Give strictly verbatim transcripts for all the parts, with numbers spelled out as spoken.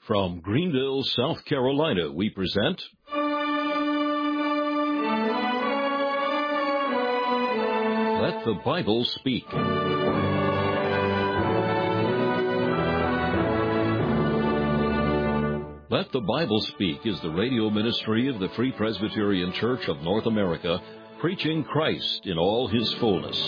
From Greenville, South Carolina, we present Let the Bible Speak. Let the Bible Speak is the radio ministry of the Free Presbyterian Church of North America, preaching Christ in all His fullness.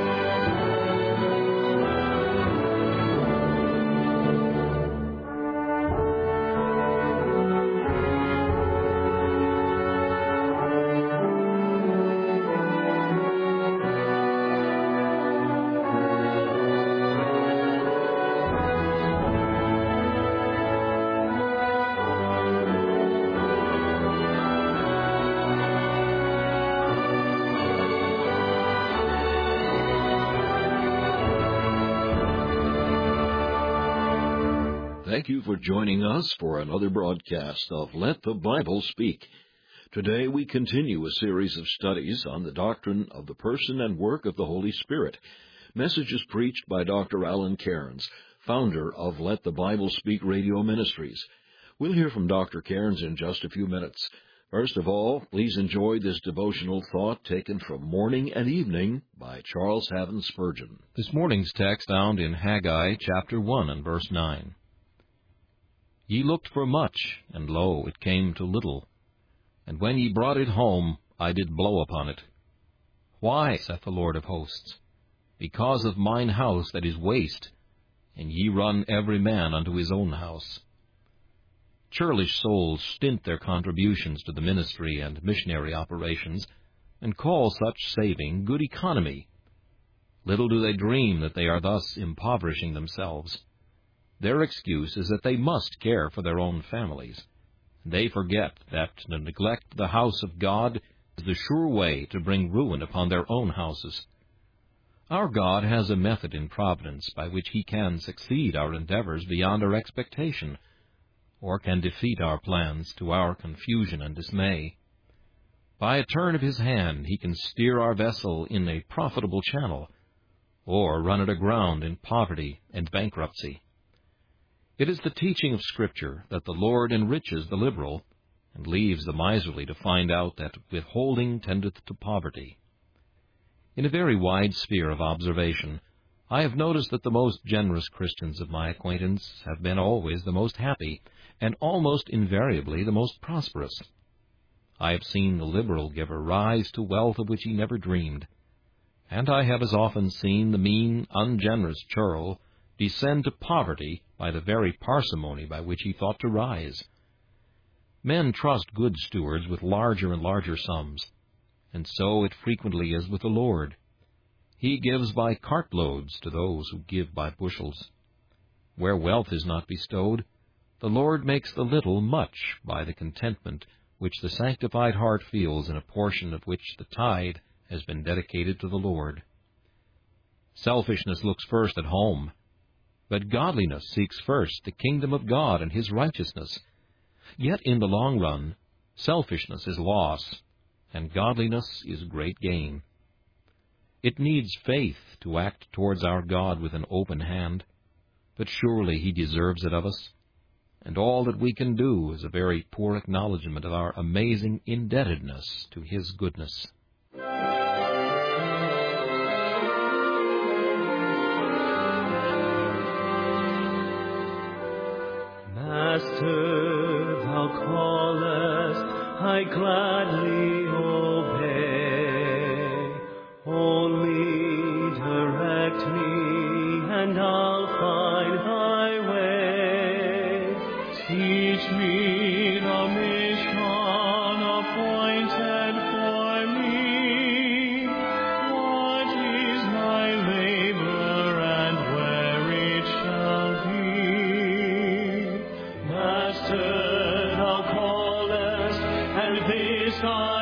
Thank you for joining us for another broadcast of Let the Bible Speak. Today we continue a series of studies on the doctrine of the person and work of the Holy Spirit. Messages preached by Doctor Alan Cairns, founder of Let the Bible Speak Radio Ministries. We'll hear from Doctor Cairns in just a few minutes. First of all, please enjoy this devotional thought taken from Morning and Evening by Charles Haddon Spurgeon. This morning's text found in Haggai chapter one and verse nine. Ye looked for much, and lo, it came to little. And when ye brought it home, I did blow upon it. Why, saith the Lord of hosts? Because of mine house that is waste, and ye run every man unto his own house. Churlish souls stint their contributions to the ministry and missionary operations, and call such saving good economy. Little do they dream that they are thus impoverishing themselves. Their excuse is that they must care for their own families. They forget that to neglect the house of God is the sure way to bring ruin upon their own houses. Our God has a method in providence by which He can succeed our endeavors beyond our expectation, or can defeat our plans to our confusion and dismay. By a turn of His hand He can steer our vessel in a profitable channel, or run it aground in poverty and bankruptcy. It is the teaching of Scripture that the Lord enriches the liberal, and leaves the miserly to find out that withholding tendeth to poverty. In a very wide sphere of observation, I have noticed that the most generous Christians of my acquaintance have been always the most happy, and almost invariably the most prosperous. I have seen the liberal giver rise to wealth of which he never dreamed, and I have as often seen the mean, ungenerous churl descend to poverty by the very parsimony by which he thought to rise. Men trust good stewards with larger and larger sums, and so it frequently is with the Lord. He gives by cartloads to those who give by bushels. Where wealth is not bestowed, the Lord makes the little much by the contentment which the sanctified heart feels in a portion of which the tithe has been dedicated to the Lord. Selfishness looks first at home, but godliness seeks first the kingdom of God and His righteousness. Yet in the long run, selfishness is loss, and godliness is great gain. It needs faith to act towards our God with an open hand, but surely He deserves it of us, and all that we can do is a very poor acknowledgment of our amazing indebtedness to His goodness. Master, Thou callest, I gladly obey. Only direct me, and I'll find Thy way. Teach me the mission appointed for me. What is my labor, and where it shall be? Master, Thou callest, and this I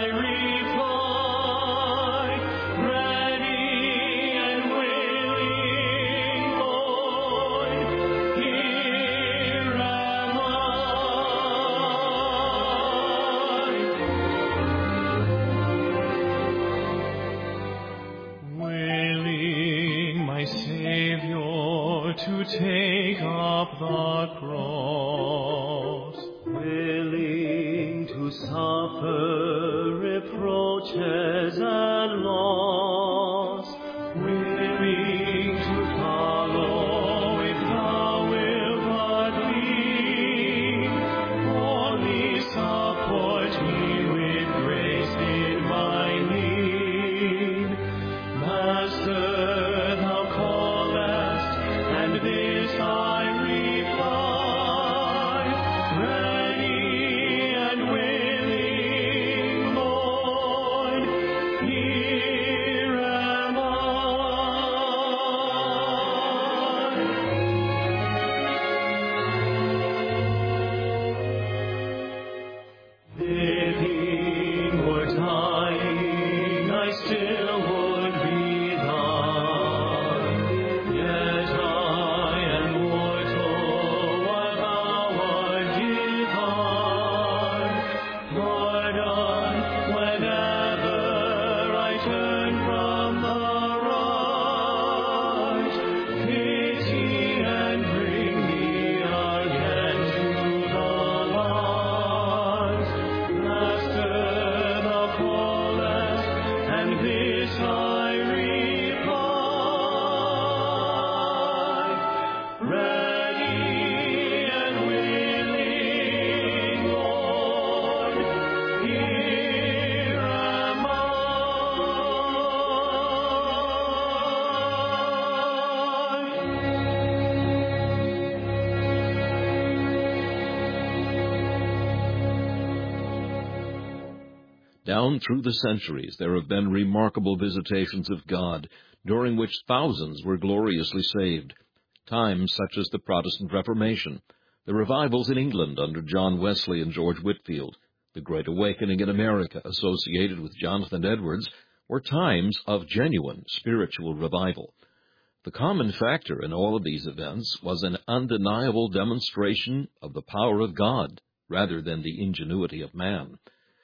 reply, ready and willing, Lord, here am I. Willing, my Savior, to take up the cross. suffer reproaches and loss, willing to follow if thou wilt but lead. Only support me with grace in my need. Master, thou callest, and this I reply, ready and willing, Lord, here am I. Living or dying, I still would be thine. Yet I am mortal, while thou art divine. Pardon whenever I turn from the right. Pity and bring me again to the light. Master, thou callest, and this I reply, ready and willing, Lord, here am I. Down through the centuries there have been remarkable visitations of God, during which thousands were gloriously saved. Times such as the Protestant Reformation, the revivals in England under John Wesley and George Whitefield, the Great Awakening in America associated with Jonathan Edwards, were times of genuine spiritual revival. The common factor in all of these events was an undeniable demonstration of the power of God rather than the ingenuity of man.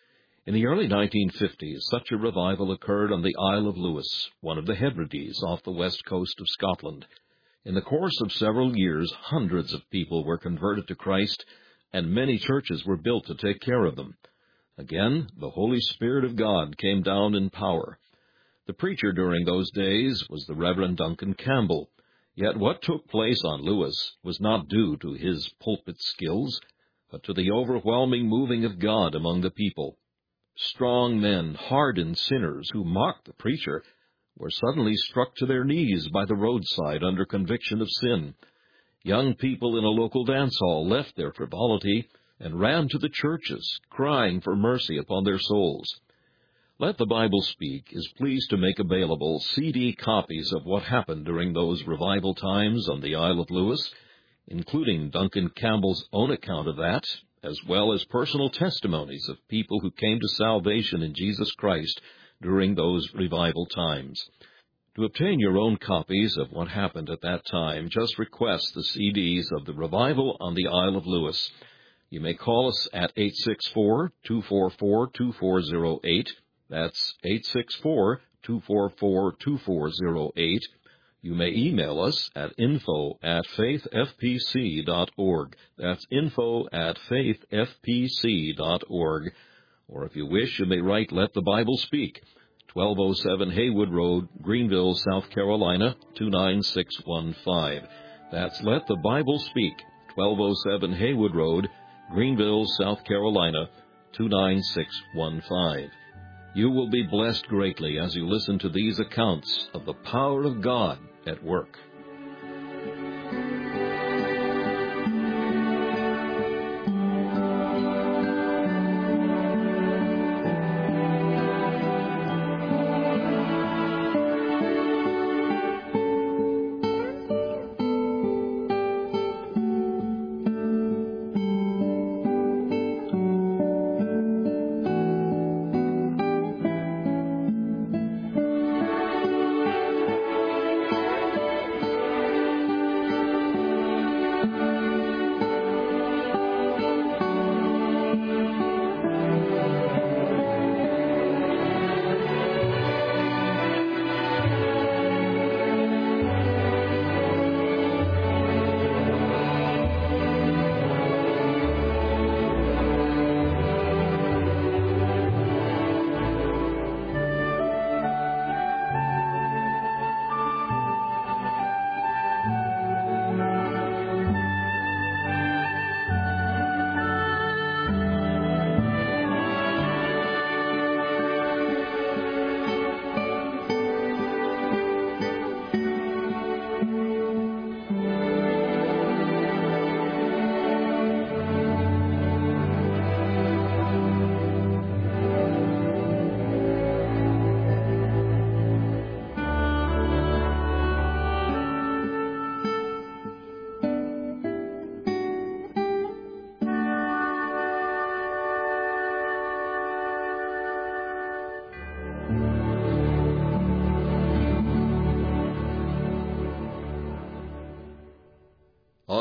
In the early nineteen fifties, such a revival occurred on the Isle of Lewis, one of the Hebrides off the west coast of Scotland. In the course of several years, hundreds of people were converted to Christ, and many churches were built to take care of them. Again, the Holy Spirit of God came down in power. The preacher during those days was the Reverend Duncan Campbell. Yet what took place on Lewis was not due to his pulpit skills, but to the overwhelming moving of God among the people. Strong men, hardened sinners who mocked the preacher, were suddenly struck to their knees by the roadside under conviction of sin. Young people in a local dance hall left their frivolity and ran to the churches, crying for mercy upon their souls. Let the Bible Speak is pleased to make available C D copies of what happened during those revival times on the Isle of Lewis, including Duncan Campbell's own account of that, as well as personal testimonies of people who came to salvation in Jesus Christ during those revival times. To obtain your own copies of what happened at that time, just request the C Ds of the Revival on the Isle of Lewis. You may call us at eight six four, two four four, two four zero eight. That's eight six four, two four four, two four zero eight. You may email us at info at faithfpc dot org. That's info at faithfpc dot org. Or if you wish, you may write Let the Bible Speak, twelve oh seven Haywood Road, Greenville, South Carolina, two nine six one five. That's Let the Bible Speak, twelve oh seven Haywood Road, Greenville, South Carolina, two nine six one five. You will be blessed greatly as you listen to these accounts of the power of God at work.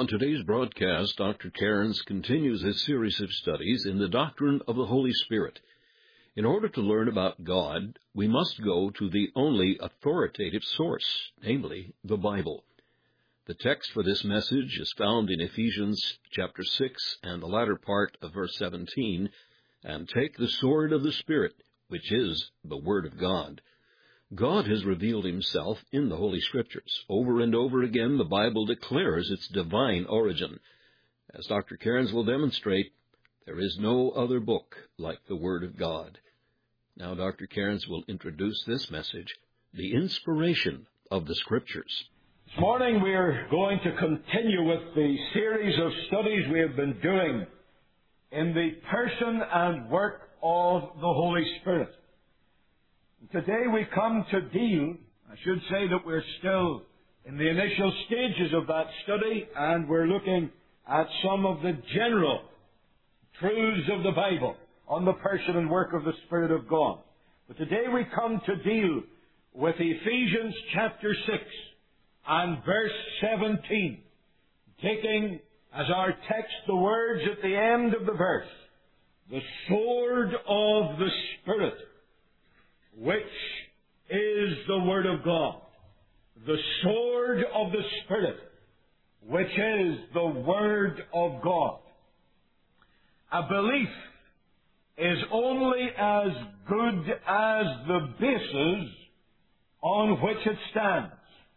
On today's broadcast, Doctor Cairns continues his series of studies in the doctrine of the Holy Spirit. In order to learn about God, we must go to the only authoritative source, namely the Bible. The text for this message is found in Ephesians chapter six and the latter part of verse seventeen, and take the sword of the Spirit, which is the Word of God. God has revealed himself in the Holy Scriptures. Over and over again, the Bible declares its divine origin. As Doctor Cairns will demonstrate, there is no other book like the Word of God. Now Doctor Cairns will introduce this message, the inspiration of the Scriptures. This morning we are going to continue with the series of studies we have been doing in the person and work of the Holy Spirit. Today we come to deal, I should say that we're still in the initial stages of that study, and we're looking at some of the general truths of the Bible on the person and work of the Spirit of God. But today we come to deal with Ephesians chapter six and verse seventeen, taking as our text the words at the end of the verse, the sword of the Spirit, which is the Word of God. The sword of the Spirit, which is the Word of God. A belief is only as good as the basis on which it stands.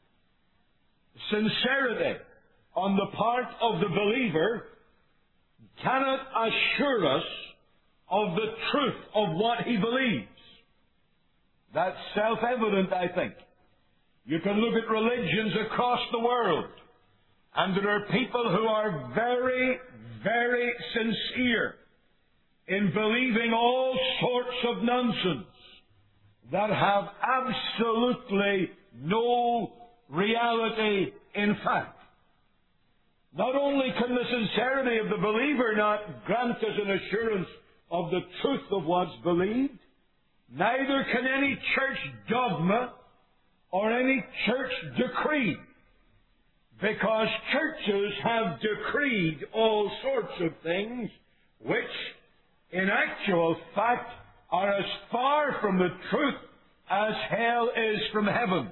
Sincerity on the part of the believer cannot assure us of the truth of what he believes. That's self-evident, I think. You can look at religions across the world, and there are people who are very, very sincere in believing all sorts of nonsense that have absolutely no reality in fact. Not only can the sincerity of the believer not grant us an assurance of the truth of what's believed, neither can any church dogma or any church decree, because churches have decreed all sorts of things which, in actual fact, are as far from the truth as hell is from heaven.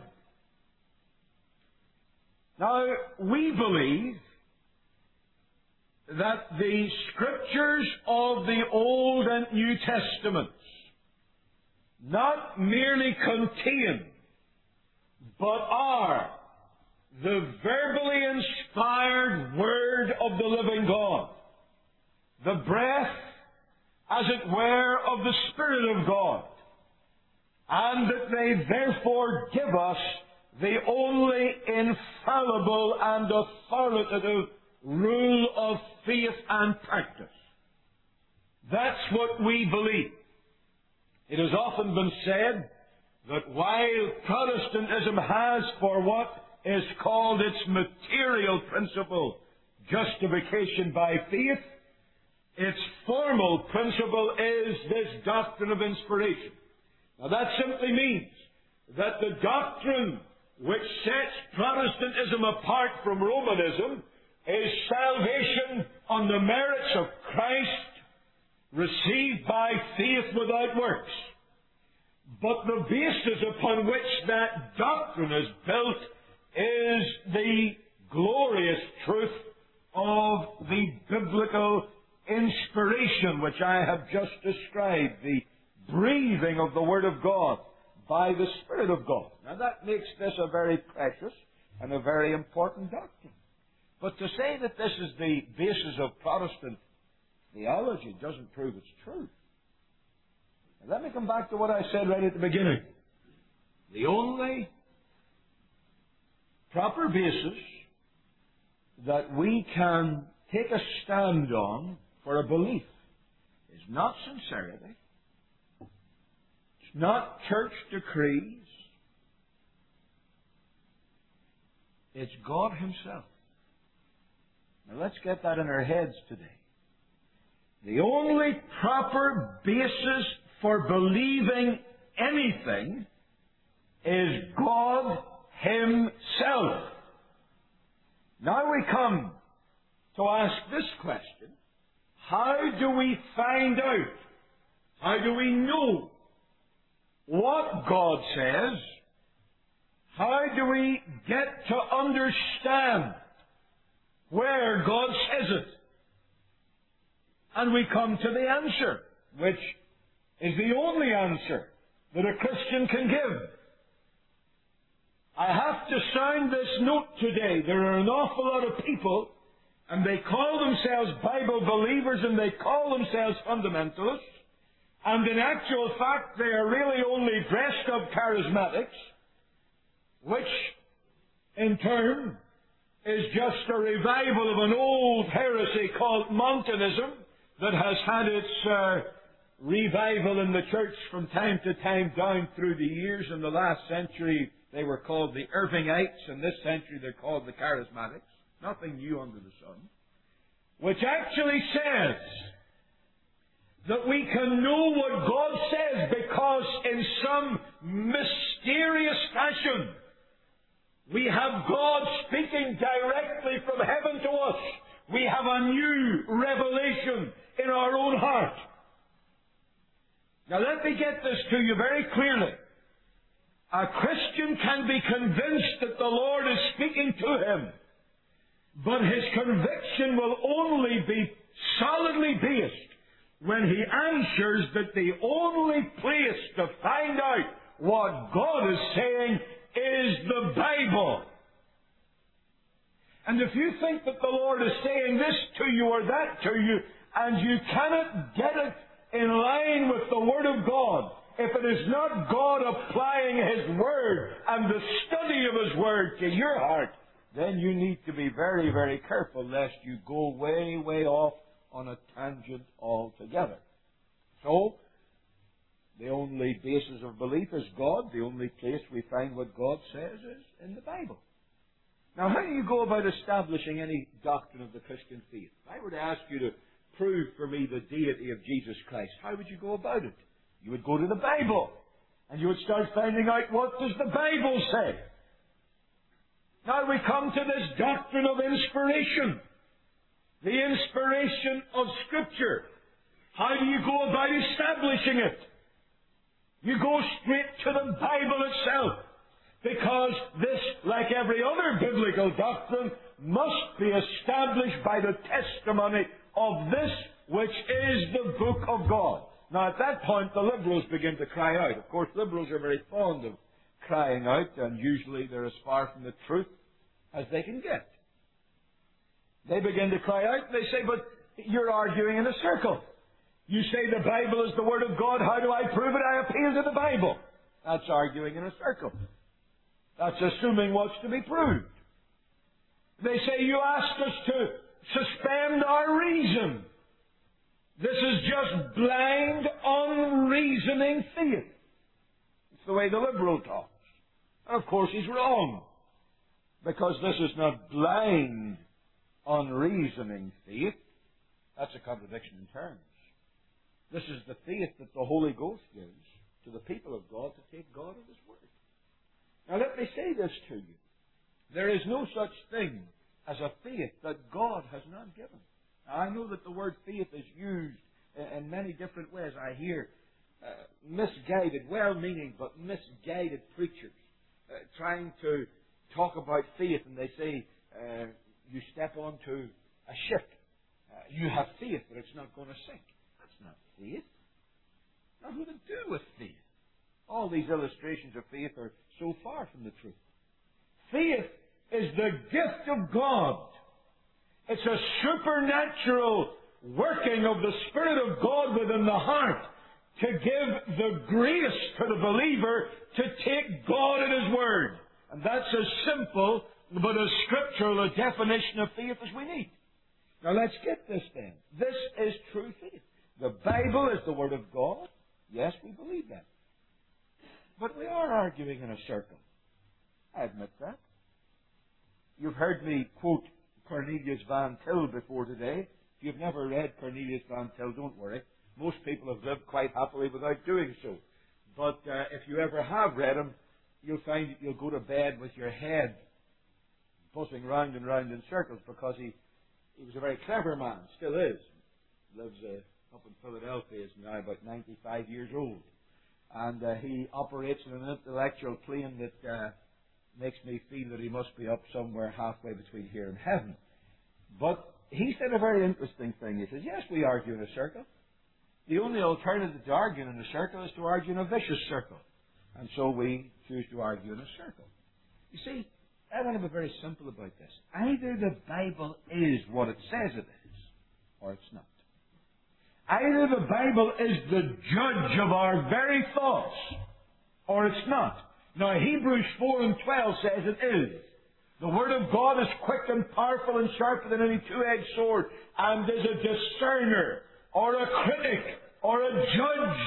Now, we believe that the Scriptures of the Old and New Testaments not merely contain, but are the verbally inspired Word of the living God, the breath, as it were, of the Spirit of God, and that they therefore give us the only infallible and authoritative rule of faith and practice. That's what we believe. It has often been said that while Protestantism has for what is called its material principle justification by faith, its formal principle is this doctrine of inspiration. Now that simply means that the doctrine which sets Protestantism apart from Romanism is salvation on the merits of Christ, received by faith without works. But the basis upon which that doctrine is built is the glorious truth of the biblical inspiration which I have just described, the breathing of the Word of God by the Spirit of God. Now that makes this a very precious and a very important doctrine. But to say that this is the basis of Protestant theology doesn't prove it's true. Now let me come back to what I said right at the beginning. The only proper basis that we can take a stand on for a belief is not sincerity, it's not church decrees, it's God Himself. Now let's get that in our heads today. The only proper basis for believing anything is God Himself. Now we come to ask this question: how do we find out? How do we know what God says? How do we get to understand where God says it? And we come to the answer, which is the only answer that a Christian can give. I have to sound this note today. There are an awful lot of people, and they call themselves Bible believers, and they call themselves fundamentalists, and in actual fact they are really only dressed up charismatics, which in turn is just a revival of an old heresy called Montanism that has had its uh, revival in the church from time to time down through the years. In the last century they were called the Irvingites, and this century they're called the Charismatics. Nothing new under the sun. Which actually says that we can know what God says because in some mysterious fashion we have God speaking directly from heaven to us. We have a new revelation in our own heart. Now let me get this to you very clearly. A Christian can be convinced that the Lord is speaking to him, but his conviction will only be solidly based when he answers that the only place to find out what God is saying is the Bible. And if you think that the Lord is saying this to you or that to you, and you cannot get it in line with the Word of God, if it is not God applying His Word and the study of His Word to your heart, then you need to be very, very careful lest you go way, way off on a tangent altogether. So, the only basis of belief is God. The only place we find what God says is in the Bible. Now, how do you go about establishing any doctrine of the Christian faith? If I were to ask you to prove for me the deity of Jesus Christ, how would you go about it? You would go to the Bible, and you would start finding out what does the Bible say. Now we come to this doctrine of inspiration. The inspiration of Scripture. How do you go about establishing it? You go straight to the Bible itself. Because this, like every other biblical doctrine, must be established by the testimony of this which is the book of God. Now at that point the liberals begin to cry out. Of course, liberals are very fond of crying out, and usually they're as far from the truth as they can get. They begin to cry out and they say, but you're arguing in a circle. You say the Bible is the Word of God. How do I prove it? I appeal to the Bible. That's arguing in a circle. That's assuming what's to be proved. They say you ask us to suspend our reason. This is just blind, unreasoning faith. It's the way the liberal talks. And of course he's wrong. Because this is not blind, unreasoning faith. That's a contradiction in terms. This is the faith that the Holy Ghost gives to the people of God to take God at His word. Now let me say this to you. There is no such thing as a faith that God has not given. Now, I know that the word faith is used in many different ways. I hear uh, misguided, well-meaning but misguided preachers uh, trying to talk about faith, and they say uh, you step onto a ship. Uh, you have faith that it's not going to sink. That's not faith. Nothing to do with faith. All these illustrations of faith are so far from the truth. Faith is the gift of God. It's a supernatural working of the Spirit of God within the heart to give the grace to the believer to take God at His word. And that's as simple but as scriptural a definition of faith as we need. Now let's get this then. This is true faith. The Bible is the Word of God. Yes, we believe that. But we are arguing in a circle. I admit that. You've heard me quote Cornelius Van Til before today. If you've never read Cornelius Van Til, don't worry. Most people have lived quite happily without doing so. But uh, if you ever have read him, you'll find that you'll go to bed with your head buzzing round and round in circles, because he He was a very clever man, still is. Lives uh, up in Philadelphia, is now about ninety-five years old. And uh, he operates in an intellectual plane that uh, makes me feel that he must be up somewhere halfway between here and heaven. But he said a very interesting thing. He says, yes, we argue in a circle. The only alternative to arguing in a circle is to argue in a vicious circle. And so we choose to argue in a circle. You see, I want to be very simple about this. Either the Bible is what it says it is, or it's not. Either the Bible is the judge of our very thoughts, or it's not. Now, Hebrews four and twelve says it is. The Word of God is quick and powerful and sharper than any two-edged sword, and is a discerner, or a critic, or a judge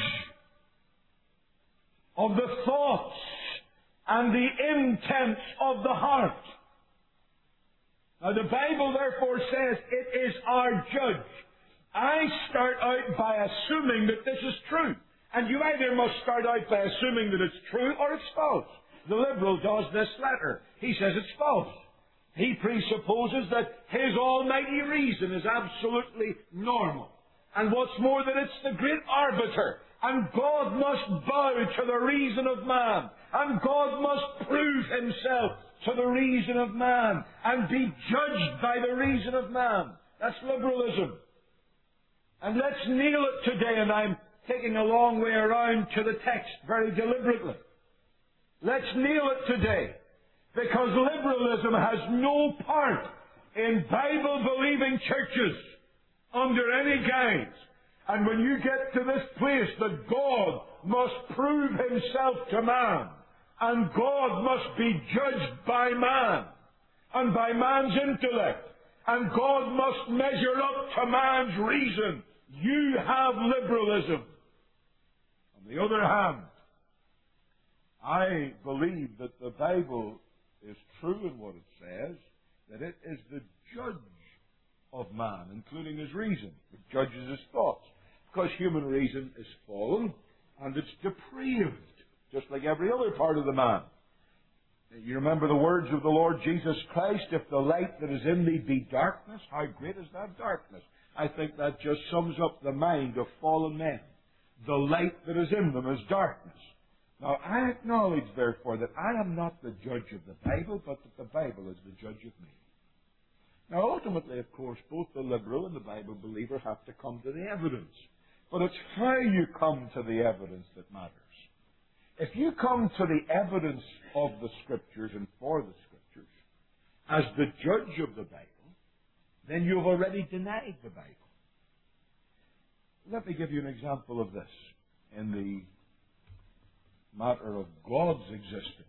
of the thoughts and the intents of the heart. Now, the Bible therefore says it is our judge. I start out by assuming that this is true. And you either must start out by assuming that it's true or it's false. The liberal does this latter. He says it's false. He presupposes that his almighty reason is absolutely normal. And what's more, that it's the great arbiter. And God must bow to the reason of man. And God must prove himself to the reason of man. And be judged by the reason of man. That's liberalism. And let's kneel it today, and I'm taking a long way around to the text very deliberately. Let's kneel it today, because liberalism has no part in Bible-believing churches under any guise. And when you get to this place that God must prove himself to man, and God must be judged by man, and by man's intellect, and God must measure up to man's reason, you have liberalism. On the other hand, I believe that the Bible is true in what it says, that it is the judge of man, including his reason. It judges his thoughts. Because human reason is fallen, and it's depraved, just like every other part of the man. You remember the words of the Lord Jesus Christ, if the light that is in thee be darkness, how great is that darkness? I think that just sums up the mind of fallen men. The light that is in them is darkness. Now, I acknowledge, therefore, that I am not the judge of the Bible, but that the Bible is the judge of me. Now, ultimately, of course, both the liberal and the Bible believer have to come to the evidence. But it's how you come to the evidence that matters. If you come to the evidence of the Scriptures and for the Scriptures as the judge of the Bible, then you've already denied the Bible. Let me give you an example of this in the matter of God's existence.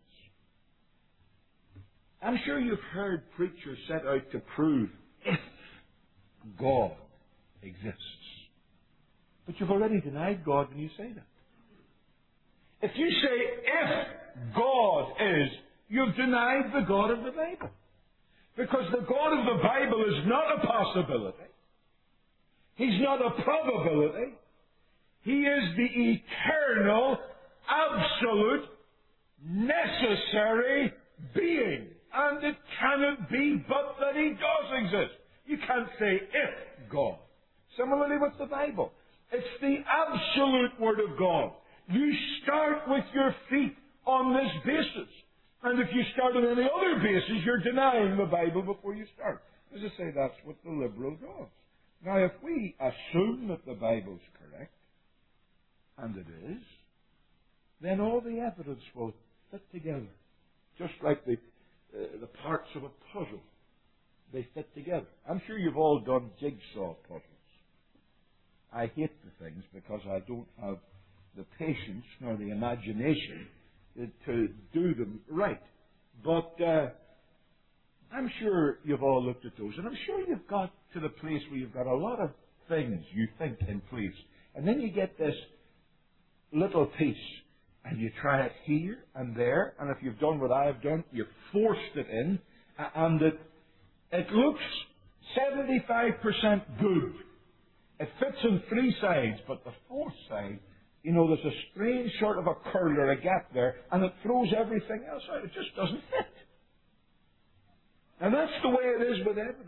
I'm sure you've heard preachers set out to prove if God exists. But you've already denied God when you say that. If you say, if God is, you've denied the God of the Bible. Because the God of the Bible is not a possibility. He's not a probability. He is the eternal, absolute, necessary being. And it cannot be but that He does exist. You can't say, if God. Similarly with the Bible. It's the absolute Word of God. You start with your feet on this basis. And if you start on any other basis, you're denying the Bible before you start. As I say, that's what the liberal does. Now, if we assume that the Bible's correct, and it is, then all the evidence will fit together. Just like the, uh, the parts of a puzzle. They fit together. I'm sure you've all done jigsaw puzzles. I hate the things because I don't have the patience nor the imagination to do them right. But uh, I'm sure you've all looked at those, and I'm sure you've got to the place where you've got a lot of things you think in place. And then you get this little piece, and you try it here and there, and if you've done what I've done, you've forced it in, and it, it looks seventy-five percent good. It fits on three sides, but the fourth side, you know, there's a strange sort of a curl or a gap there, and it throws everything else out. It just doesn't fit. And that's the way it is with evidence.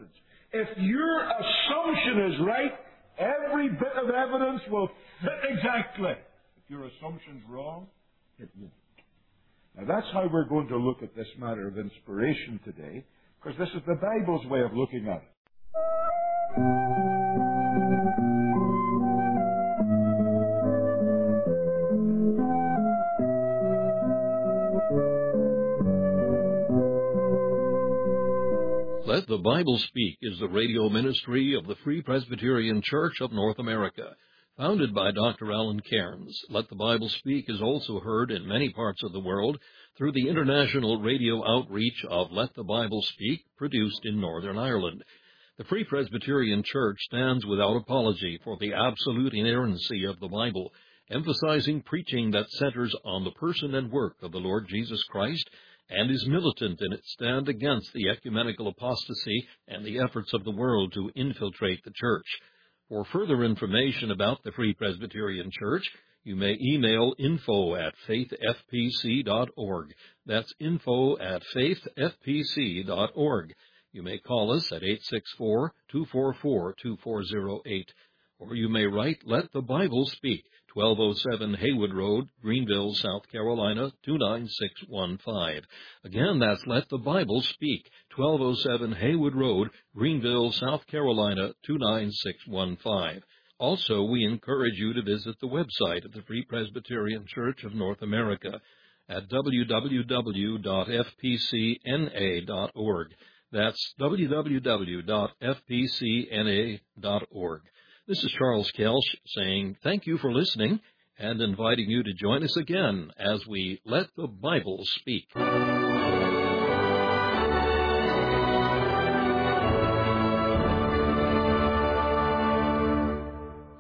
If your assumption is right, every bit of evidence will fit exactly. If your assumption's wrong, it won't. Now that's how we're going to look at this matter of inspiration today, because this is the Bible's way of looking at it. Let the Bible Speak is the radio ministry of the Free Presbyterian Church of North America. Founded by Doctor Alan Cairns, Let the Bible Speak is also heard in many parts of the world through the international radio outreach of Let the Bible Speak, produced in Northern Ireland. The Free Presbyterian Church stands without apology for the absolute inerrancy of the Bible, emphasizing preaching that centers on the person and work of the Lord Jesus Christ, and is militant in its stand against the ecumenical apostasy and the efforts of the world to infiltrate the church. For further information about the Free Presbyterian Church, you may email info at faith f p c dot org. That's info at faith f p c dot org. You may call us at eight six four, two four four, two four zero eight. Or you may write Let the Bible Speak, twelve oh seven Haywood Road, Greenville, South Carolina, two nine six one five. Again, that's Let the Bible Speak, twelve oh seven Haywood Road, Greenville, South Carolina, two nine six one five. Also, we encourage you to visit the website of the Free Presbyterian Church of North America at w w w dot f p c n a dot org. That's w w w dot f p c n a dot org. This is Charles Kelsch saying thank you for listening and inviting you to join us again as we Let the Bible Speak.